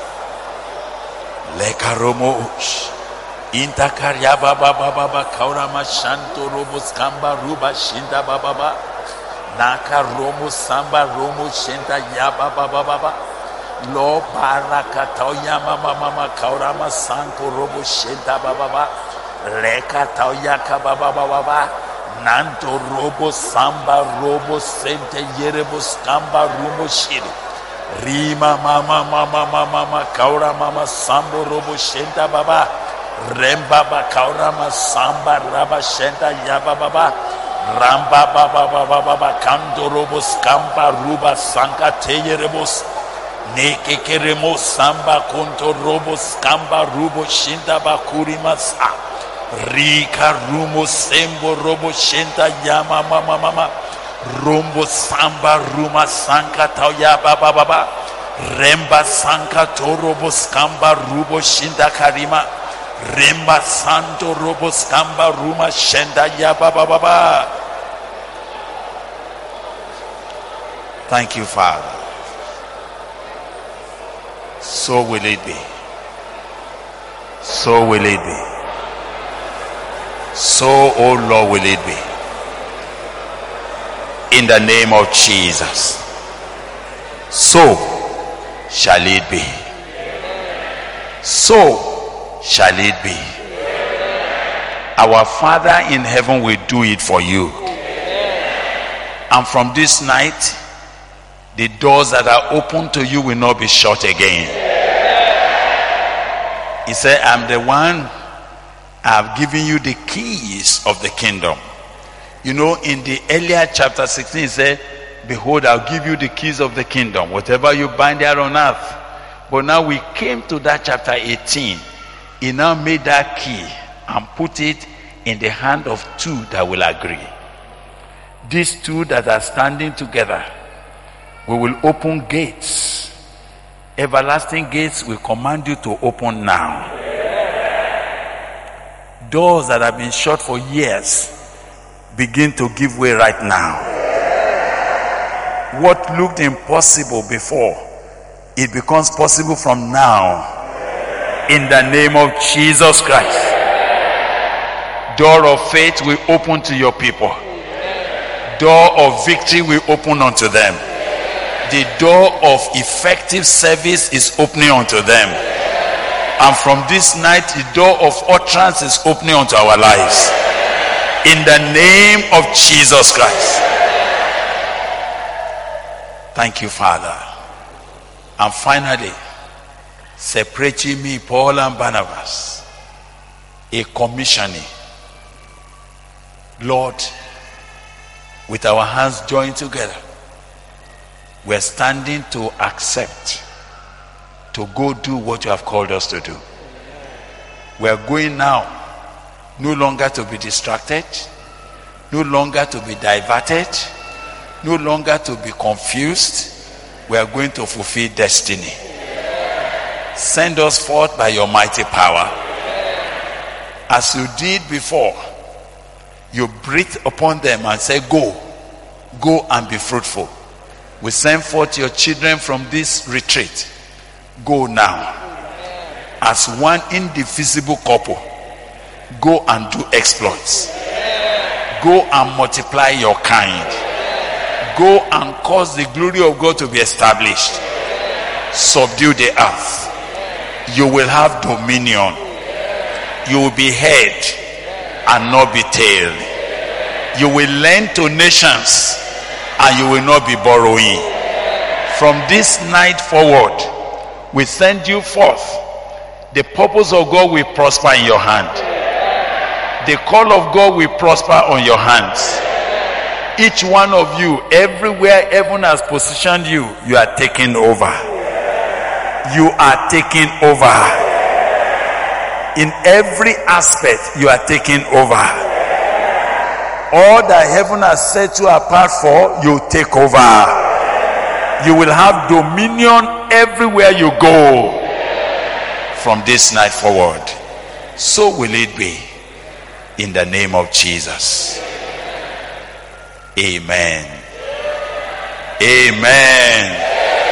Lekaromosh Intakaria Baba Baba Kaurama Shanto Robos Kamba Ruba Shinda Baba Naka Romo Samba Romo Shinda Yaba Baba Baba Lo Barakatoya Mama Mama Kaurama Sanko Robo Shinda Baba Leka Tauyaka Baba Baba Nanto Robo Samba Robo Sente Yerebos Kamba Rumo Shiri Rima Mama Mama Mama Kaura Mama Sambo Robo Shenta Baba Remba Baba Kaura Mama Samba Raba Shenta Yaba Baba Ramba Baba Baba Baba Kando Robos Kamba Ruba Sanka Teyerebos Neke Keremos Samba Konto Robos Kamba Rubo Shinta Bakuri Masa Rika Rumo Sembo Robo Shenta Yama Mama Mama Rombo Samba Ruma Sanka Tauya Baba Baba Remba Sanka Torobo Skamba Rubo Shinda Karima Remba Santo Robo Skamba Ruma Shenda Yaba Baba Baba. Thank you, Father. So will it be. So will it be. So, oh Lord, will it be. In the name of Jesus. So shall it be. So shall it be. Our Father in heaven will do it for you. And from this night, the doors that are open to you will not be shut again. He said, I'm the one, I've given you the keys of the kingdom. You know, in the earlier chapter sixteen, he said, behold, I'll give you the keys of the kingdom. Whatever you bind there on earth. But now we came to that chapter eighteen. He now made that key and put it in the hand of two that will agree. These two that are standing together, we will open gates. Everlasting gates will command you to open now. Doors that have been shut for years begin to give way right now. What looked impossible before, it becomes possible from now. In the name of Jesus Christ. Door of faith will open to your people. Door of victory will open unto them. The door of effective service is opening unto them. And from this night, the door of utterance is opening unto our lives. In the name of Jesus Christ. Thank you, Father. And finally, separating me, Paul and Barnabas, a commissioning. Lord, with our hands joined together, we're standing to accept, to go do what you have called us to do. We're going now, no longer to be distracted, no longer to be diverted, no longer to be confused. We are going to fulfill destiny. Send us forth by your mighty power. As you did before, you breathe upon them and say, go, go and be fruitful. We send forth your children from this retreat. Go now. As one indivisible couple, go and do exploits. Go and multiply your kind. Go and cause the glory of God to be established. Subdue the earth. You will have dominion. You will be head and not be tail. You will lend to nations and you will not be borrowing. From this night forward, we send you forth. The purpose of God will prosper in your hand. The call of God will prosper on your hands. Each one of you, everywhere heaven has positioned you, you are taking over. You are taking over. In every aspect, you are taking over. All that heaven has set you apart for, you take over. You will have dominion everywhere you go from this night forward. So will it be, in the name of Jesus. Amen. Amen.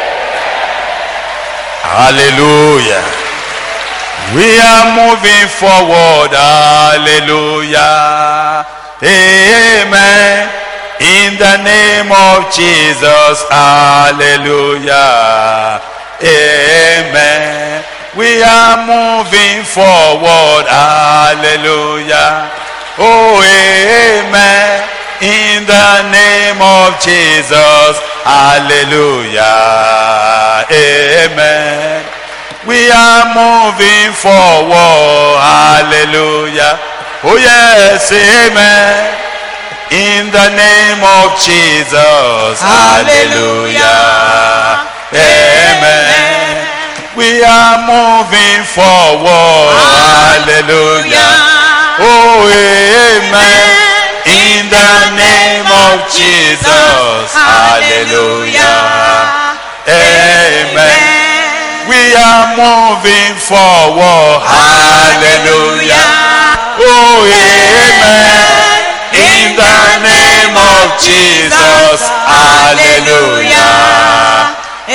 Hallelujah. We are moving forward. Hallelujah. Amen. In the name of Jesus. Hallelujah. Amen. We are moving forward. Hallelujah. Oh, amen. In the name of Jesus. Hallelujah. Amen. We are moving forward. Hallelujah. Oh yes, amen. In the name of Jesus. Hallelujah. Amen. We are moving forward. Hallelujah. Oh, amen. In the name of Jesus. Hallelujah. Amen. We are moving forward. Hallelujah. Oh, amen. In the name of Jesus. Hallelujah.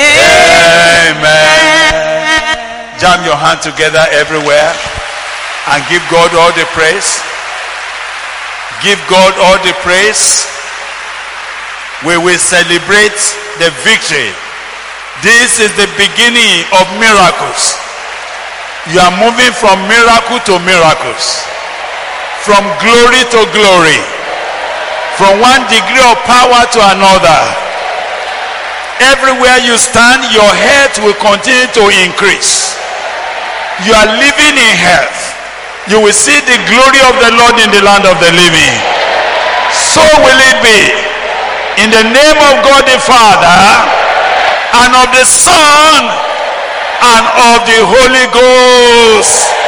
Amen. Jam your hand together everywhere and give God all the praise. Give God all the praise. We will celebrate the victory. This is the beginning of miracles. You are moving from miracle to miracles. From glory to glory. From one degree of power to another. Everywhere you stand, your health will continue to increase. You are living in health. You will see the glory of the Lord in the land of the living. So will it be. In the name of God the Father, and of the Son, and of the Holy Ghost.